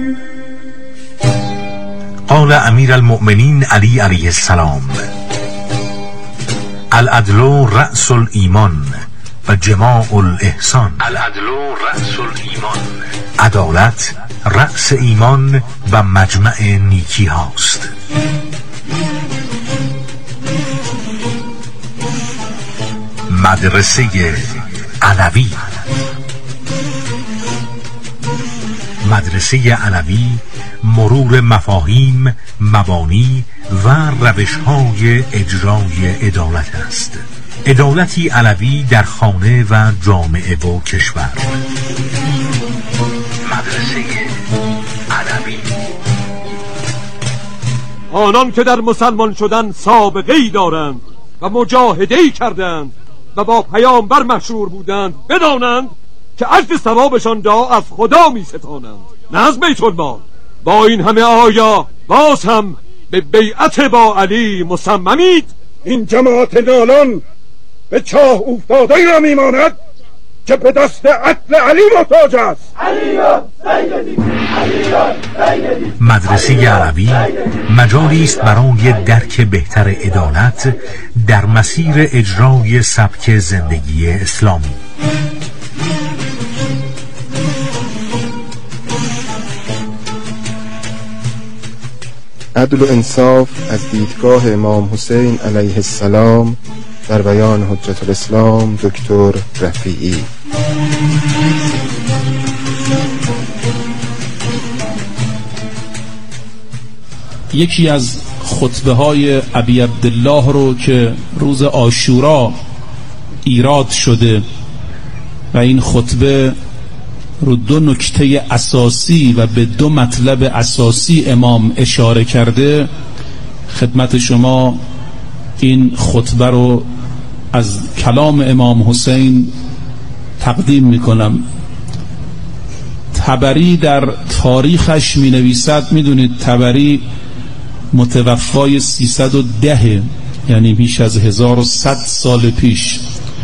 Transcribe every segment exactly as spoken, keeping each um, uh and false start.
قال امیر المؤمنین علی علیه السلام: العدل رأس الایمان و جماع الاحسان. العدل رأس الایمان، عدالت رأس ایمان و مجمع نیکی هاست. مدرسه علوی. مدرسه علوی مرور مفاهیم، مبانی و روش‌های اجرای عدالت است. عدالتی علوی در خانه و جامعه و کشور. مدرسه علوی. آنان که در مسلمان شدن سابقه‌ای دارند و مجاهده‌ای کردند و با پیامبر مشهور بودند، بدانند که اجر ثوابشان را از خدا می ستانند، نه از بیت المال. با این همه آیا باز هم به بیعت با علی مصممید؟ این جماعت نالان به چاه افتاده را میماند که به دست عدل علی محتاج است. مدرسه علوی مجالی است برای درک بهتر عدالت در مسیر اجرای سبک زندگی اسلامی. عدل و انصاف از دیدگاه امام حسین علیه السلام در بیان حجت الاسلام دکتر رفیعی. یکی از خطبه های ابی عبدالله رو که روز عاشورا ایراد شده و این خطبه رو دو نکته اساسی و به دو مطلب اساسی امام اشاره کرده، خدمت شما این خطبه رو از کلام امام حسین تقدیم میکنم. طبری در تاریخش می نویسد، میدونید طبری متوفای سیصد و ده، یعنی بیش از هزار و صد سال پیش،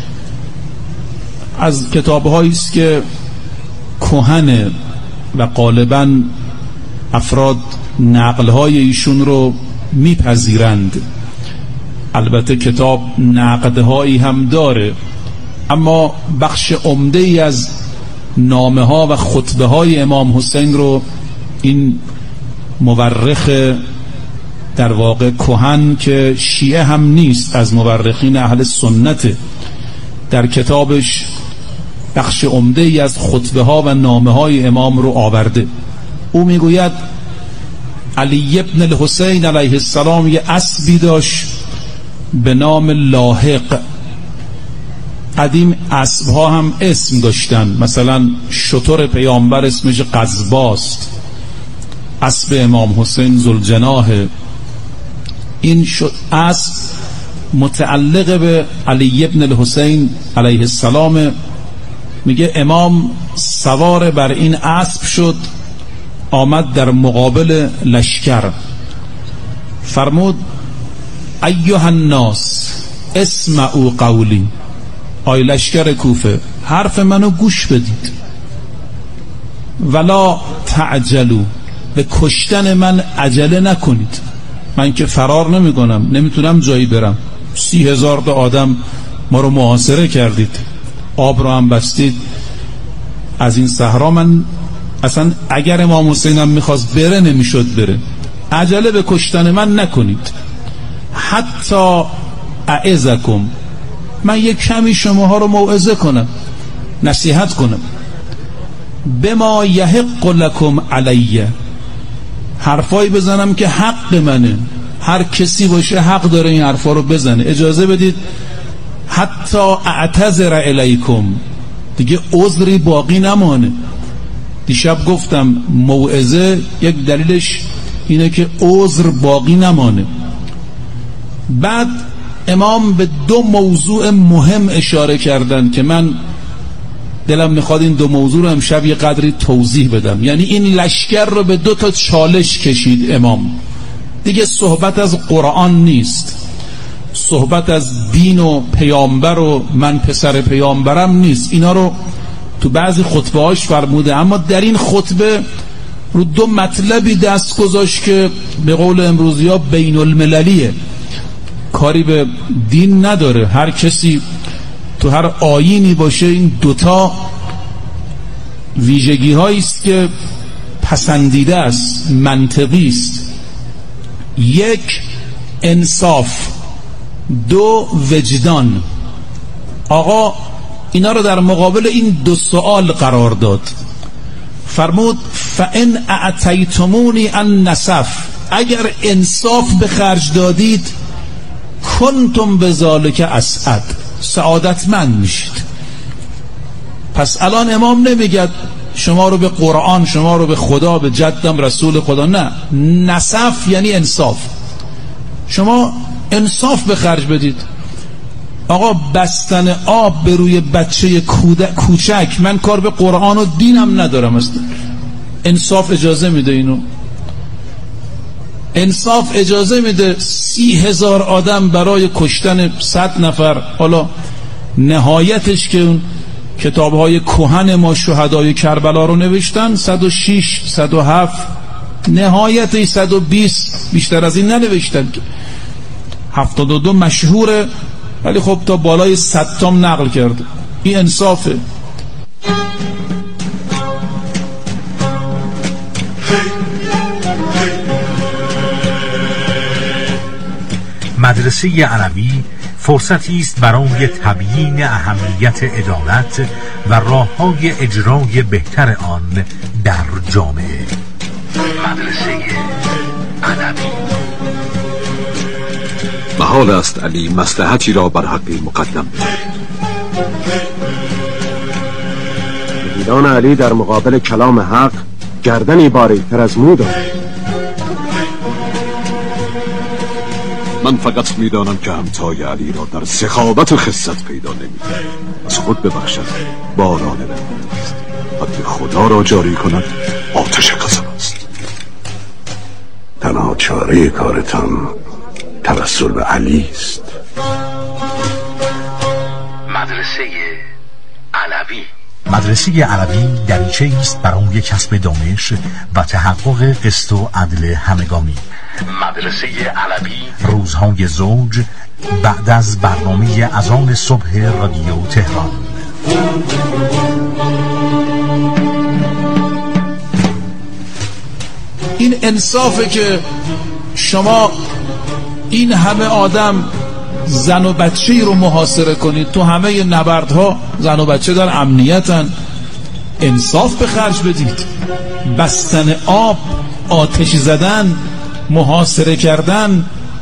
از کتاب‌هایی است که کهنه و غالباً افراد نقل‌های ایشون رو میپذیرند. البته کتاب نقدهایی هم داره، اما بخش عمده ای از نامه ها و خطبه های امام حسین رو این مورخ در واقع کهن که شیعه هم نیست، از مورخین اهل سنت، در کتابش بخش عمده ای از خطبه ها و نامه های امام رو آورده. او میگوید علی ابن الحسین علیه السلام یه اسبی داشت به نام لاحق. قدیم اسب ها هم اسم داشتن، مثلا شتر پیامبر اسمش قزباست، اسب امام حسین ذوالجناح. این اسب متعلق به علی ابن الحسین علیه السلام. میگه امام سوار بر این اسب شد، آمد در مقابل لشکر، فرمود ایها الناس اسمعوا قولی، آی لشکر کوفه حرف منو گوش بدید، ولا تعجلوا، به کشتن من عجله نکنید، من که فرار نمی کنم، نمیتونم جایی برم، سی هزار تا آدم ما رو محاصره کردید، آب رو هم بستید از این صحرا، من اصلا اگر امام حسینم میخواست بره نمیشد بره، عجله به کشتن من نکنید. حتی اعظکم، من یک کمی شماها رو موعظه کنم، نصیحت کنم. بما یحق لکم علیه، حرفایی بزنم که حق منه، هر کسی باشه حق داره این حرفا رو بزنه، اجازه بدید. حتی اعتذر الیکم، دیگه عذری باقی نمانه. دیشب گفتم موعظه یک دلیلش اینه که عذر باقی نمانه. بعد امام به دو موضوع مهم اشاره کردن که من دلم میخواد این دو موضوع رو امشب یه قدری توضیح بدم. یعنی این لشکر رو به دو تا چالش کشید امام. دیگه صحبت از قرآن نیست، صحبت از دین و پیامبر و من پسر پیامبرم نیست، اینا رو تو بعضی خطبه هاش فرموده، اما در این خطبه رو دو مطلبی دست گذاشت که به قول امروزی ها بین المللیه، کاری به دین نداره. هر کسی تو هر آیینی باشه این دوتا ویژگی هایی است که پسندیده است، منطقی است. یک، انصاف. دو، وجدان. آقا اینا رو در مقابل این دو سوال قرار داد. فرمود فَإِنْ اَعْتَيْتُمُونِي النَّصَفَ، اگر انصاف به خرج دادید کنتم بذالک اسعد، سعادتمند میشید. پس الان امام نمیگه شما رو به قرآن، شما رو به خدا، به جدم رسول خدا، نه، نصف یعنی انصاف. شما انصاف به خرج بدید. آقا بستن آب به روی بچه کوچک، من کار به قرآن و دینم ندارم است. انصاف اجازه میده اینو؟ انصاف اجازه میده سی هزار آدم برای کشتن صد نفر، حالا نهایتش که اون کتاب‌های کهن ما شهدای کربلا رو نوشتن صد و شش، صد و هفت، نهایتش صد و بیست، بیشتر از این ننوشتن که. هفتاد و دو مشهوره ولی خب تا بالای صد تام نقل کرده. این انصافه. مدرسه علوی فرصتی است برای تبیین اهمیت عدالت و راه‌های اجرای بهتر آن در جامعه. مدرسه علوی. محال است علی مصلحتی را بر حقی مقدم بدهد. دیدان علی در مقابل کلام حق گردنی باریک‌تر از مو دارد. من فقط میدانم که همتای علی را در سخاوت و خست پیدا نمی‌کنم. از خود ببخشد باران رحمت است. حد خدا را جاری کند آتش غضب است. تنها چاره کارتان توسل به علی است. مدرسه علوی. مدرسه علوی دریچه است برای کسب دانش و تحقق قسط و عدل همگانی. مدرسه علوی روزهای زوج بعد از برنامه اذان صبح رادیو تهران. این انصافه که شما این همه آدم زن و بچه‌ای رو محاصره کنید. تو همه نبردها زن و بچه در امنیتن. انصاف به خرج بدید. بستن آب، آتش زدن، محاصره کردن.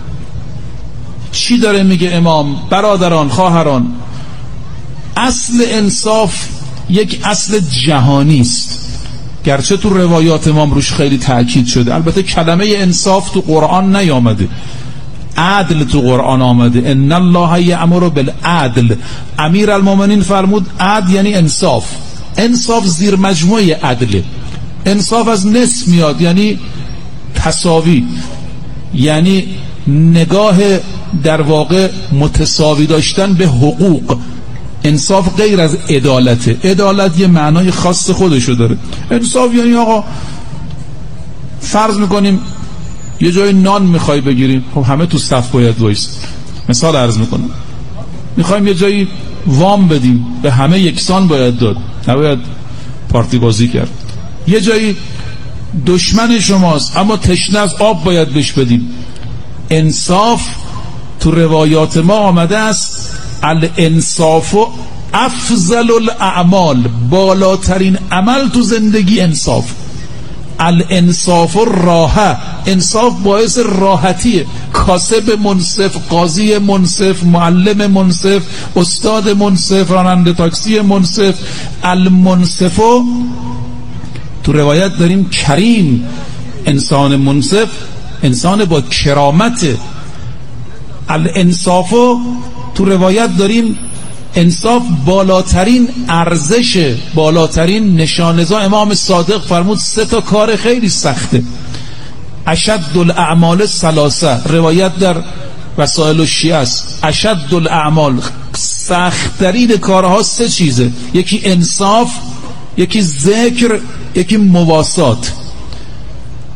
چی داره میگه امام؟ برادران، خواهران، اصل انصاف یک اصل جهانی است، گرچه تو روایات امام روش خیلی تاکید شده. البته کلمه انصاف تو قرآن نیامده، عدل تو قرآن آمده. ان الله یأمر بالعدل. امیر المومنین فرمود عدل یعنی انصاف. انصاف زیر مجموعه عدله. انصاف از نصف میاد، یعنی تساوی، یعنی نگاه در واقع متساوی داشتن به حقوق. انصاف غیر از عدالته. عدالت یه معنای خاص خودشو داره. انصاف یعنی آقا فرض میکنیم یه جای نان میخوای بگیریم، خب همه تو صف باید وایس. مثال عرض میکنم، میخوایم یه جایی وام بدیم، به همه یکسان باید داد، نباید پارتی بازی کرد. یه جایی دشمن شماست اما تشنه از آب باید بهش بدیم. انصاف تو روایات ما آمده است الانصاف افضل الاعمال، بالاترین عمل تو زندگی انصاف. الانصاف راحه، انصاف باعث راحتیه. کاسب منصف، قاضی منصف، معلم منصف، استاد منصف، راننده تاکسی منصف. المنصف تو روایت داریم کریم، انسان منصف انسان با کرامت. الانصاف تو روایت داریم انصاف بالاترین ارزش، بالاترین نشانه. امام صادق فرمود سه تا کار خیلی سخته. اشد الاعمال ثلاثه، روایت در وسائل الشیعه است. اشد الاعمال، سخت‌ترین کارها سه چیزه، یکی انصاف، یکی ذکر، یکی مواسات.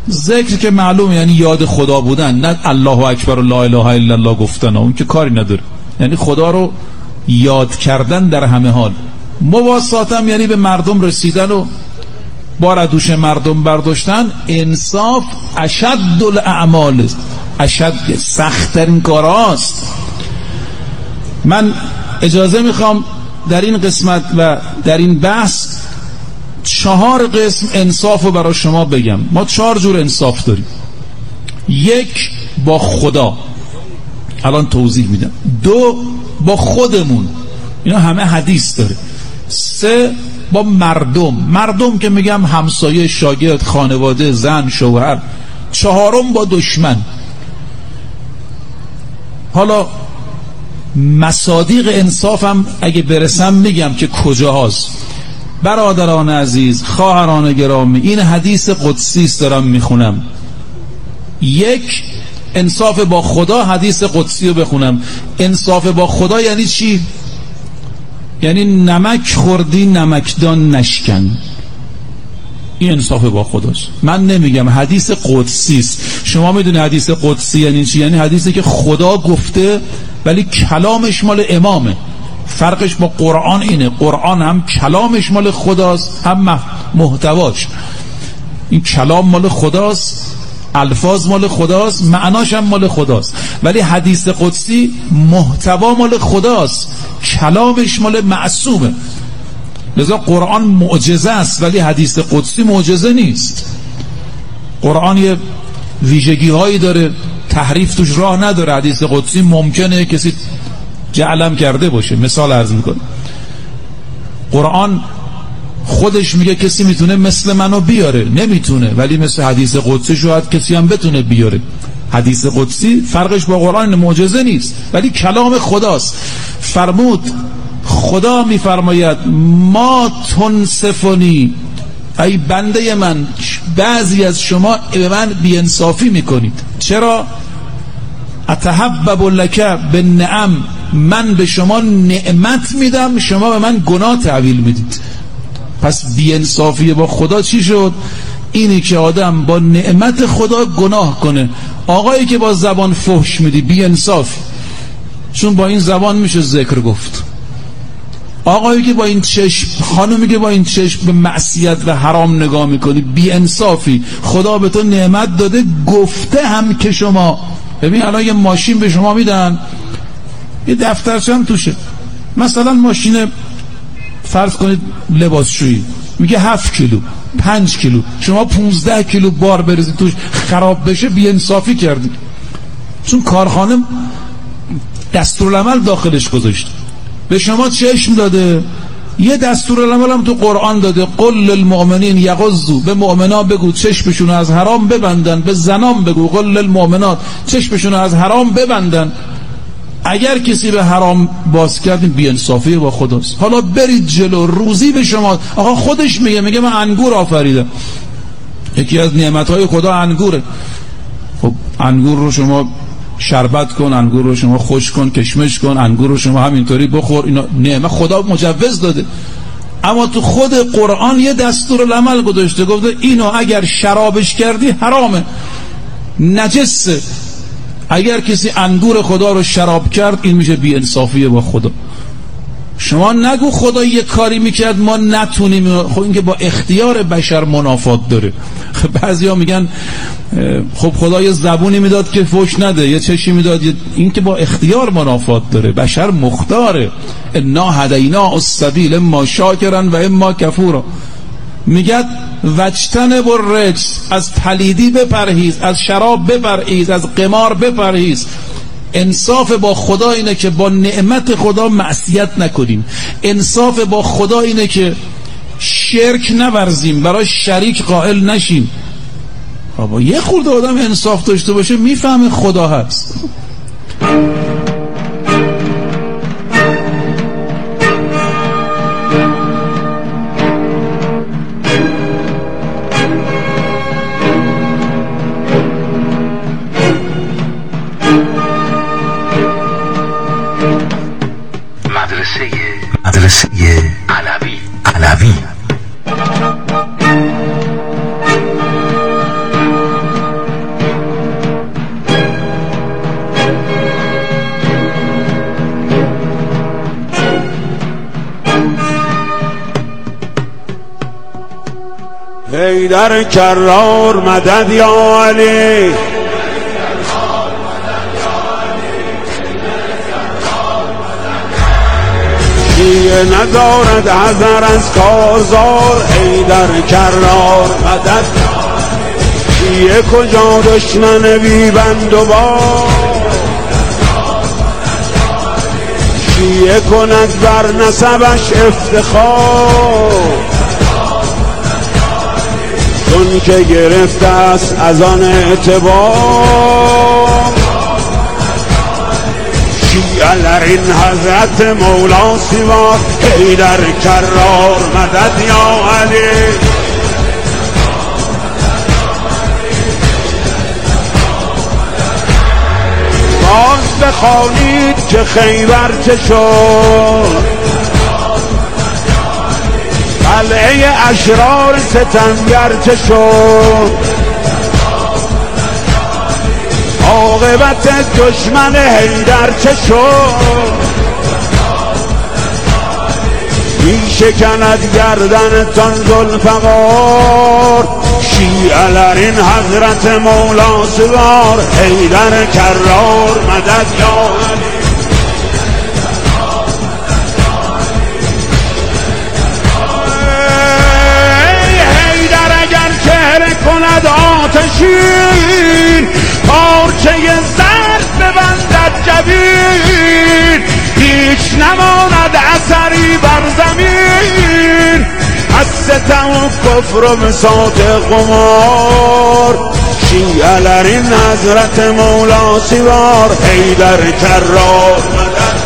ذکر که معلوم یعنی یاد خدا بودن، نه الله اکبر و لا اله الا الله گفتن، اون که کاری نداره. یعنی خدا رو یاد کردن در همه حال. مواسات هم یعنی به مردم رسیدن و بار دوش مردم برداشتن. انصاف اشد الاعمال، اشد سخت‌ترین کاراست. من اجازه میخوام در این قسمت و در این بحث چهار قسم انصاف رو برای شما بگم. ما چهار جور انصاف داریم. یک، با خدا، الان توضیح میدم. دو، با خودمون، اینا همه حدیث داره. سه، با مردم، مردم که میگم همسایه، شاگرد، خانواده، زن، شوهر. چهارم، با دشمن. حالا مصادیق انصافم اگه برسم میگم که کجاست. برادران عزیز، خواهران گرامی، این حدیث قدسی است دارم میخونم. یک، انصاف با خدا. حدیث قدسی رو بخونم. انصاف با خدا یعنی چی؟ یعنی نمک خوردی نمکدان نشکن. این انصاف با خداست. من نمیگم، حدیث قدسی است. شما میدونی حدیث قدسی یعنی چی؟ یعنی حدیثی که خدا گفته ولی کلامش مال امامه. فرقش با قرآن اینه، قرآن هم کلامش مال خداست هم محتواش. این کلام مال خداست، الفاظ مال خداست، معناش هم مال خداست. ولی حدیث قدسی محتوا مال خداست، کلامش مال معصومه. لذا قرآن معجزه است ولی حدیث قدسی معجزه نیست. قرآن یه ویژگی هایی داره، تحریف توش راه نداره. حدیث قدسی ممکنه کسی جعلم کرده باشه. مثال عرض میکنه، قرآن خودش میگه کسی میتونه مثل منو بیاره، نمیتونه، ولی مثل حدیث قدسی شاید کسی هم بتونه بیاره. حدیث قدسی فرقش با قرآن معجزه نیست ولی کلام خداست. فرمود خدا میفرماید ما تنصفونی، ای بنده من، بعضی از شما به من بی‌انصافی میکنید. چرا؟ اتحبب لک بالنعم، من به شما نعمت میدم، شما به من گناه تحویل میدید. پس بی‌انصافی با خدا چی شد؟ اینی که آدم با نعمت خدا گناه کنه. آقایی که با زبان فحش میدی بی‌انصافی، چون با این زبان میشه ذکر گفت. آقایی که با این چشم، خانومی که با این چشم به معصیت و حرام نگاه میکنی بی‌انصافی. خدا به تو نعمت داده، گفته هم که شما، ببین الان یه ماشین به شما میدن، یه دفترچه هم توشه، مثلا ماشین فرض کنید لباسشویی، میگه هفت کیلو، پنج کیلو، شما پونزده کیلو بار بریزید توش خراب بشه، بی‌انصافی کردید. چون کارخانه دستورالعمل داخلش گذاشت، به شما چشم داده، یه دستورالعمل هم تو قرآن داده، قل للمؤمنین یغضوا، به مؤمنا بگو چشمشون از حرام ببندن، به زنان بگو قل للمؤمنات چشمشون از حرام ببندن. اگر کسی به حرام باز کرد بی‌انصافی با خداست. حالا برید جلو، روزی به شما. آقا خودش میگه میگه من انگور آفریدم، یکی از نعمتهای خدا انگوره. خب انگور رو شما شربت کن، انگور رو شما خشک کن، کشمش کن، انگور رو شما همینطوری بخور، اینا نعمت خدا مجوز داده. اما تو خود قرآن یه دستورالعمل گذاشته، گفته اینو اگر شرابش کردی حرامه، نجسه. اگر کسی انگور خدا رو شراب کرد این میشه بی‌انصافی با خدا. شما نگو خدا یه کاری میکرد ما نتونیم، خب این که با اختیار بشر منافات داره. بعضیا میگن خب خدا یه زبونی میداد که فوش نده، یه چشی میداد، این که با اختیار منافات داره. بشر مختاره. انا هدینا السبیل اما شاکرا و اما کفورا. میگه وجتنب الرجس، از پلیدی بپرهیز، از شراب بپرهیز، از قمار بپرهیز. انصاف با خدا اینه که با نعمت خدا معصیت نکنیم. انصاف با خدا اینه که شرک نورزیم، برای شریک قائل نشیم. بابا یه خورده آدم انصاف داشته باشه میفهمه خدا هست. مدرسه علوی علوی حیدر کرار مدد یا علی. شیعه ندارد حذر از کارزار، حیدر کرار مدد. شیعه کجا دشمن بی بند و بار، شیعه کند بر نسبش افتخار، چون که گرفته است از آن اعتبار. شیعه در این حضرت مولا سوار، حیدر کرار مدد یا علی. باز بخوانید که خیبر چه شد، قلعه اشرار ستمگر چه شد، عاقبت دشمن حیدر چه شد. می شکند گردنتان ذوالفقار، شیعه در این حضرت مولا سوار، حیدر کرار مدد یا علی. حیدر اگر چهره کند آتشین، پارچه زرد ببندد جبین، هیچ نماند اثری بر زمین از ستم و کفر و بساط قمار. شیعه در این حضرت مولا سوار، حیدر کرار مدد.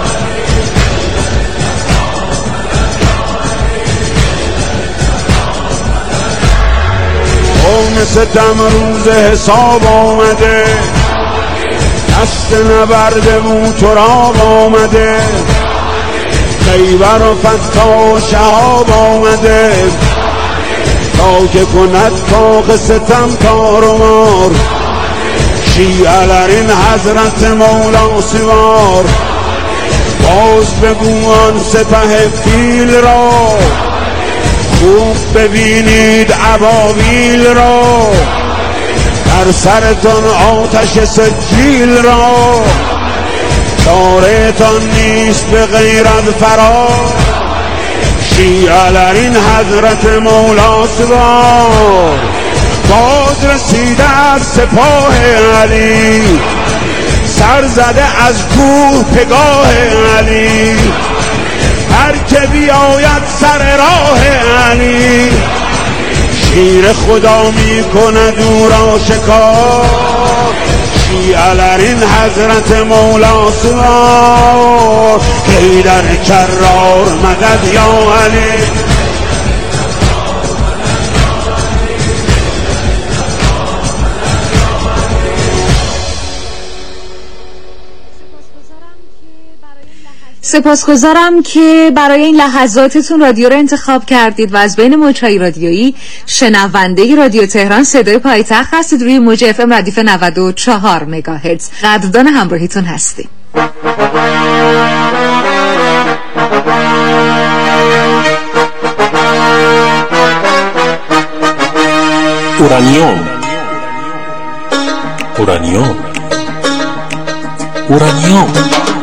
قوم ستم روز حساب آمده، دست نبرد موتراب آمده، خیبر و فتح و شهاب آمده، تا که کند طاق ستم تار و مار. شیعه در این حضرت مولا سوار، باز بگو آن سپه فیل را، خوب ببینید ابابیل را، در سرتان آتش سجیل را، چاره تان نیست به غیر از فرار. شیعه در این حضرت مولا سوار، باز رسیده از سپاه علی، سر زده از کوه پگاه علی، هر که بیاید سر راه علی، شیر خدا می کند او را شکار. شیعه در این حضرت مولا سوار، حیدر کرار مدد یا علی. سپاسگزارم که برای این لحظاتتون رادیو رو انتخاب کردید و از بین موج‌های رادیویی شنونده رادیو تهران صدای پایتخت هستید. روی موج اف ام ردیف نود و چهار مگاهرتز قدردان همراهیتون هستیم. اورانیوم اورانیوم اورانیوم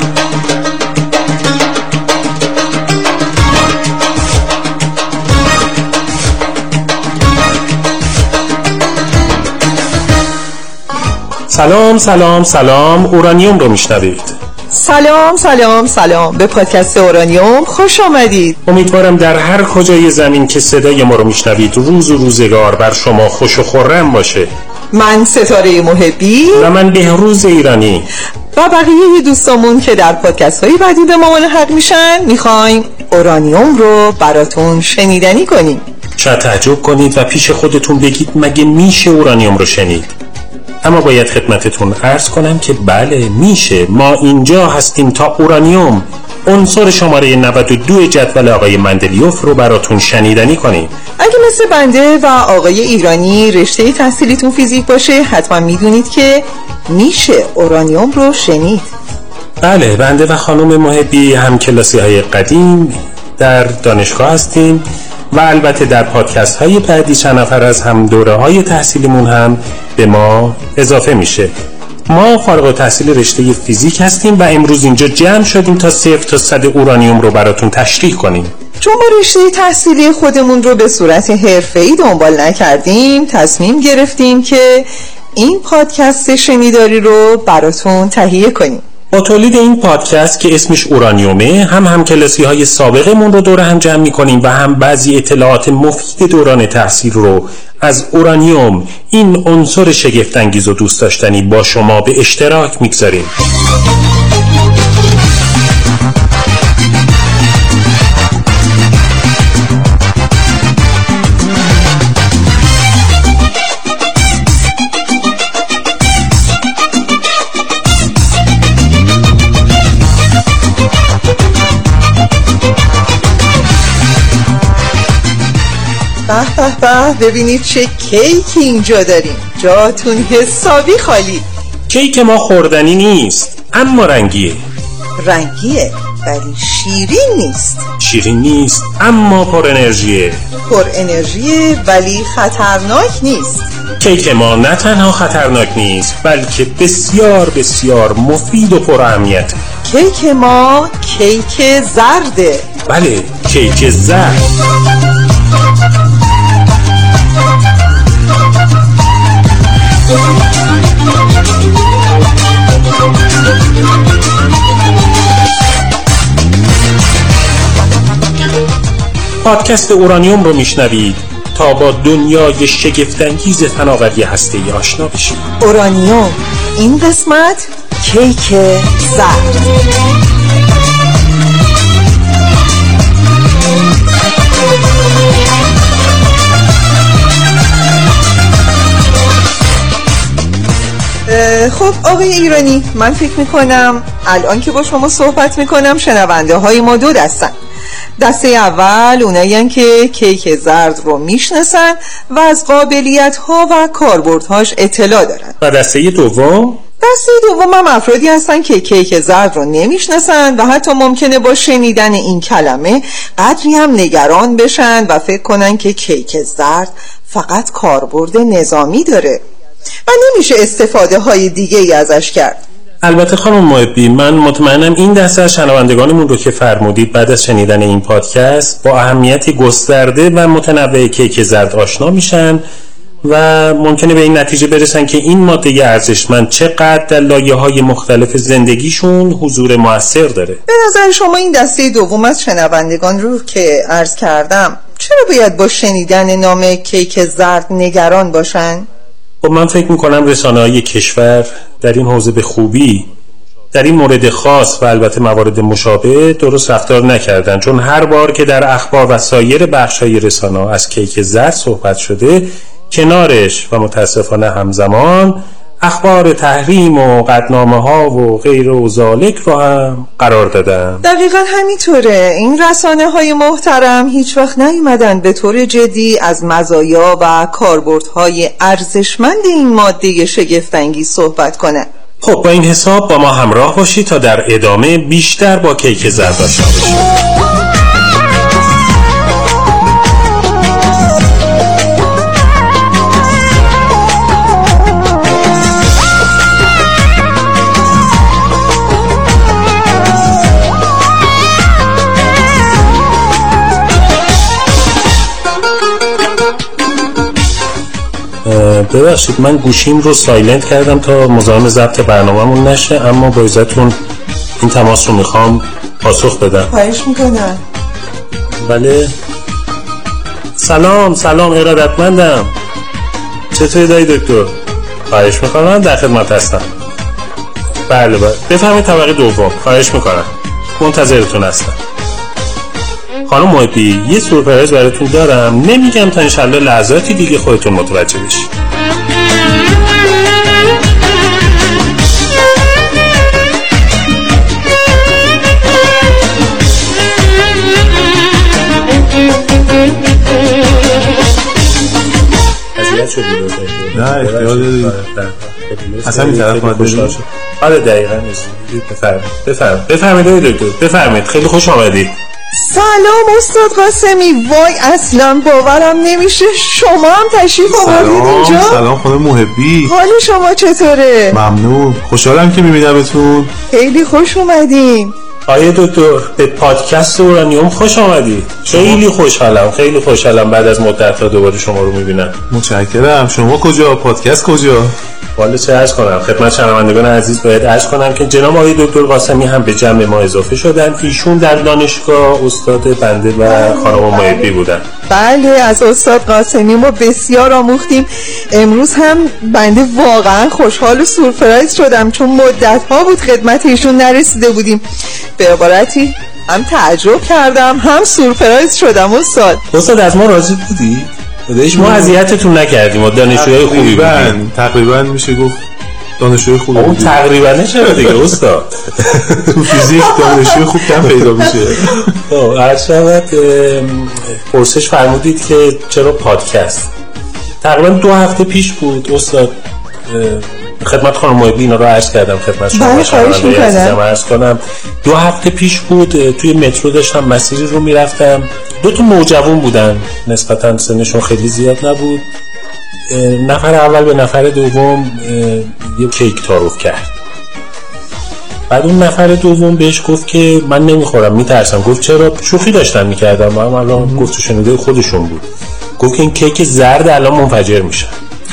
سلام سلام سلام، اورانیوم رو میشنوید. سلام سلام سلام، به پادکست اورانیوم خوش آمدید. امیدوارم در هر کجای زمین که صدای ما رو میشنوید روز و روزگار بر شما خوش و خرم باشه. من ستاره محبی و من بهروز ایرانی و بقیه دوستامون که در پادکست های بعدی به ما ملحق میشن میخوایم اورانیوم رو براتون شنیدنی کنیم. شاید تعجب کنید و پیش خودتون بگید مگه میشه اورانیوم رو شنید؟ اما باید خدمتتون عرض کنم که بله میشه. ما اینجا هستیم تا اورانیوم، عنصر شماره نود و دو جدول آقای مندلیوف رو براتون شنیدنی کنیم. اگه مثل بنده و آقای ایرانی رشته تحصیلیتون فیزیک باشه حتما میدونید که میشه اورانیوم رو شنید. بله، بنده و خانم محبی هم کلاسی های قدیم در دانشگاه هستیم و البته در پادکست های بعدی چند نفر از هم دوره های تحصیلیمون هم به ما اضافه میشه. ما فارغ التحصیل رشته فیزیک هستیم و امروز اینجا جمع شدیم تا صفر تا صد اورانیوم رو براتون تشریح کنیم. چون ما رشته تحصیلی خودمون رو به صورت حرفه‌ای دنبال نکردیم، تصمیم گرفتیم که این پادکست شنیداری رو براتون تهیه کنیم. با تولید این پادکست که اسمش اورانیومه، هم همکلاسی های سابقمون رو دور هم جمع می‌کنیم و هم بعضی اطلاعات مفید دوران تحصیل رو از اورانیوم، این عنصر شگفت‌انگیز و دوست داشتنی، با شما به اشتراک می‌گذاریم. به به به، ببینید چه کیکی اینجا داریم. جاتون حسابی خالی. کیک ما خوردنی نیست، اما رنگیه. رنگیه ولی شیرین نیست. شیرین نیست اما پر انرژیه. پر انرژیه ولی خطرناک نیست. کیک ما نه تنها خطرناک نیست، بلکه بسیار بسیار مفید و پر اهمیته. کیک ما کیک زرده. بله، کیک زرد. پادکست اورانیوم رو میشنوید تا با دنیای شگفت‌انگیز فناوری هسته‌ای آشنا بشید. اورانیوم، این قسمت کیک زرد. خب آقای ایرانی، من فکر میکنم الان که با شما صحبت میکنم شنونده های ما دو دستن. دسته اول اونایین که کیک زرد رو میشناسن و از قابلیت ها و کاربردهاش اطلاع دارن. و دسته دوم؟ دسته دوم هم افرادی هستن که کیک زرد رو نمیشناسن و حتی ممکنه با شنیدن این کلمه قدری هم نگران بشن و فکر کنن که کیک زرد فقط کاربرد نظامی داره و نمیشه استفاده های دیگه ای ازش کرد. البته خانم محبی، من مطمئنم این دسته از شنوندگانمون رو که فرمودید بعد از شنیدن این پادکست با اهمیت گسترده و متنوع کیک زرد آشنا میشن و ممکنه به این نتیجه برسن که این ماده ارزشمند چقدر در لایه‌های مختلف زندگیشون حضور مؤثر داره. به نظر شما این دسته دوم از شنوندگان رو که عرض کردم چرا باید با شنیدن نام کیک زرد نگران باشن؟ خب من فکر میکنم رسانه‌های کشور در این حوزه به خوبی در این مورد خاص و البته موارد مشابه درست رفتار نکردن، چون هر بار که در اخبار و سایر بخش‌های رسانه از کیک زرد صحبت شده، کنارش و متاسفانه همزمان اخبار تحریم و قطعنامه‌ها و غیر و ذالک رو هم قرار دادن. دقیقاً همینطوره. این رسانه‌های محترم هیچ وقت نیومدن به طور جدی از مزایا و کاربردهای ارزشمند این ماده شگفت‌انگیز صحبت کنن. خب با این حساب با ما همراه باشید تا در ادامه بیشتر با کیک زرد آشنا بشید. ببخشید من گوشیم رو سایلنت کردم تا مزاحم ضبط برنامه‌مون نشه، اما با اجازهتون این تماس رو میخوام پاسخ بدم. خواهش میکنم. بله سلام سلام ارادتمندم. چطوری دایی دکتر؟ خواهش میکنم، در خدمت هستم. بله بله بفرمایید طبقه دوم. خواهش میکنم، منتظرتون هستم. خانم محبی یه سورپرایز براتون دارم، نمیگم تا انشالله لحظاتی دیگه خودتون متوجه بشید. نه اختیار دارید اصلا این طرف ما دارید. آره دقیقا بفرمید بفرمید بفرمید دکتر بفرمید. خیلی خوش آمدید. سلام استاد قاسمی. وای اصلا باورم نمیشه شما هم تشریف آوردید اینجا. سلام خانم محبی، حال شما چطوره؟ ممنون، خوشحالم که میبینمتون. خیلی خوش اومدین. آیه دکتر به پادکست اورانیوم خوش آمدید. خیلی خوشحالم خیلی خوشحالم بعد از مدت ها دوباره شما رو میبینم. متشکرم. شما کجا؟ پادکست کجا؟ والا چه عرض کنم خدمت شنوندگان عزیز، باید عرض کنم که جناب آقای دکتر قاسمی هم به جمع ما اضافه شدن. ایشون در دانشگاه استاد بنده و خانم محبی بودن. بله از استاد قاسمی ما بسیار آموختیم. امروز هم بنده واقعا خوشحال و سورپرایز شدم چون مدت ها بود خدمت ایشون نرسیده بودیم. به عبارتی هم تعجب کردم هم سورپرایز شدم. استاد استاد از ما راضی بودی؟ خودش ما اذیتتون نکردیم و دانشجوی خوبی بودیم. تقریبا میشه گفت دانشجوی خوبی بودیم. اون تقریبا چرا دیگه استاد؟ تو فیزیک دانشجوی خوب کم پیدا میشه. خب هر شود پرسش فرمودید که چرا پادکست. تقریبا دو هفته پیش بود استاد، خدمت خانم محبی اینا رو عرض کردم خدمت شما شنوندگان عزیزم عرض کنم. دو هفته پیش بود توی مترو داشتم مسیری رو میرفتم، دو تا نوجوان بودن نسبتا سنشون خیلی زیاد نبود. نفر اول به نفر دوم یه کیک تعارف کرد. بعد اون نفر دوم بهش گفت که من نمیخورم میترسم. گفت چرا؟ شوخی داشتن میکردم. من الان گفت تو شنیده خودشون بود. گفت که این کیک زرد الان منفجر میشه.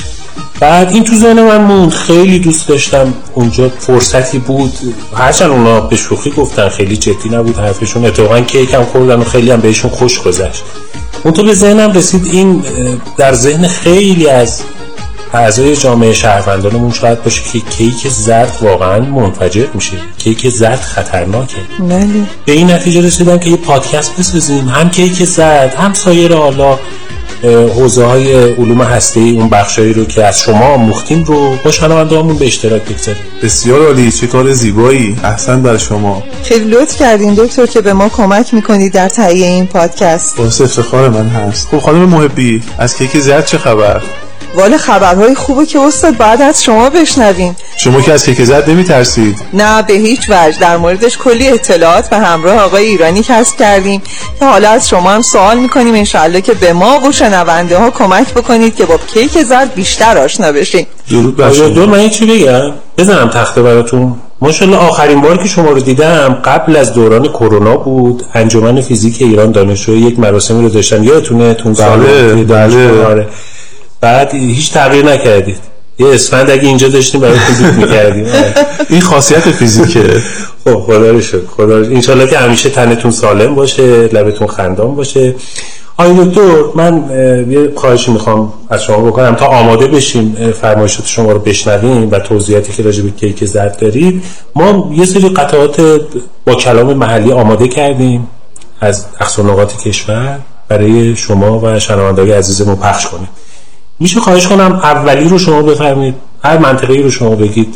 بعد این تو ذهن من موند. خیلی دوست داشتم اونجا فرصتی بود، هرچند اونا به شوخی گفتن خیلی جدی نبود حرفشون، اتفاقا کیک هم خوردن و خیلی هم بهشون خوش گذشت. اون تو به ذهنم رسید این در ذهن خیلی از اعضای جامعه شهروندانمون شاید باشه که کیک زرد واقعا منفجر میشه، کیک زرد خطرناکه. بله. به این نتیجه رسیدم که یه پادکست بسازیم، هم کیک زرد هم سایر حالا حوزه های علوم هسته‌ای، اون بخشایی رو که از شما آموختیم رو با شنونده‌هامون به اشتراک بگذاریم. بسیار عالی، چه کار زیبایی، احسن بر شما. خیلی لطف کردین دکتر که به ما کمک میکنید در تهیه این پادکست. باعث افتخار من هست. خب خانم محبی از کیک زرد چه خبر؟ والا خبرهای خوبه که استاد بعد از شما بشنویم. شما که از کیک زرد نمی ترسید؟ نه به هیچ وجه. در موردش کلی اطلاعات به همراه آقای ایرانی کسب کردیم که حالا از شما هم سوال میکنیم انشالله که به ما و شنونده ها کمک بکنید که با کیک زرد بیشتر آشنا بشیم. درود بر شما. دور من چی بگم؟ بزنم تخته براتون. ماشاءالله آخرین بار که شما رو دیدم قبل از دوران کرونا بود. انجمن فیزیک ایران دانشجوی یک مراسمی رو داشتن، یادتونه تون سال؟ بله بله. بعد هیچ تغییر نکردید. یه اسفند اگه اینجا داشتیم برای فیزیک می‌کردیم. این خاصیت فیزیکه. خب خدا رو شکر. خدا ان شاءالله که همیشه تنتون سالم باشه، لبتون خندان باشه. آقای دکتر من یه خواهشی میخوام از شما بکنم تا آماده بشیم فرمایشات شما رو بشنویم و توضیحاتی که راجع به کیک زرد دارید. ما یه سری قطعات با کلام محلی آماده کردیم از اقصا نقاط کشور برای شما و شنوندگان عزیزمون پخش کنیم. میشه خواهش کنم اولی رو شما بفرمایید، هر منطقه‌ای رو شما بگید،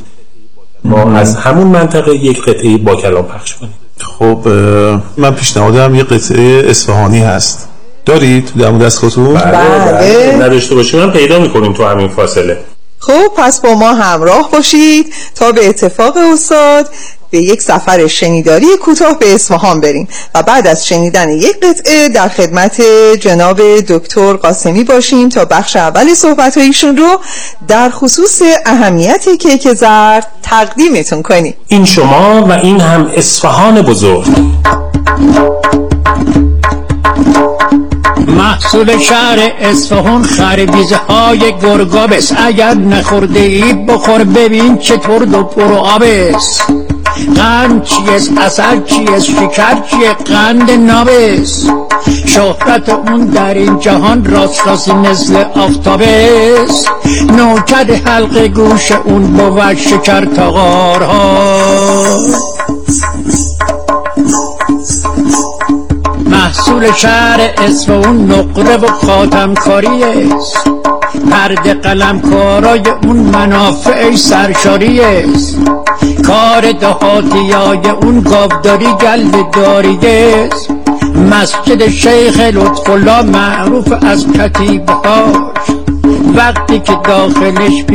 ما از همون منطقه یک قطعه با کلام پخش کنیم. خب من پیشنهادم یه قطعه اصفهانی هست. دارید در مورد دستگاهتون؟ بله بله. نداشته باشیم هم پیدا میکنیم تو همین فاصله. خب پس با ما همراه باشید تا به اتفاق استاد به یک سفر شنیداری کوتاه به اصفهان بریم و بعد از شنیدن یک قطعه در خدمت جناب دکتر قاسمی باشیم تا بخش اول صحبت‌هایشون رو در خصوص اهمیت کیک زرد تقدیمتون کنیم. این شما و این هم اصفهان بزرگ. محصول شهر اصفهان خربیزه های گرگابس، اگر نخورده ای بخور ببین چطور دو پرو آبس. قند چیست، اصل چیست، شکر چیه، قند نابس. شهرت اون در این جهان راست راستی مثل آفتابس. نوکد حلق گوش اون بود شکر تغارها. محصول شهر اصفهان نقره و خاتم کاری است. پرده قلم کارای اون منافع سرشاری است. کار دهاتیای اون گاوداری گلداری است. مسجد شیخ لطف الله معروف از کتیبهاش، وقتی که داخلش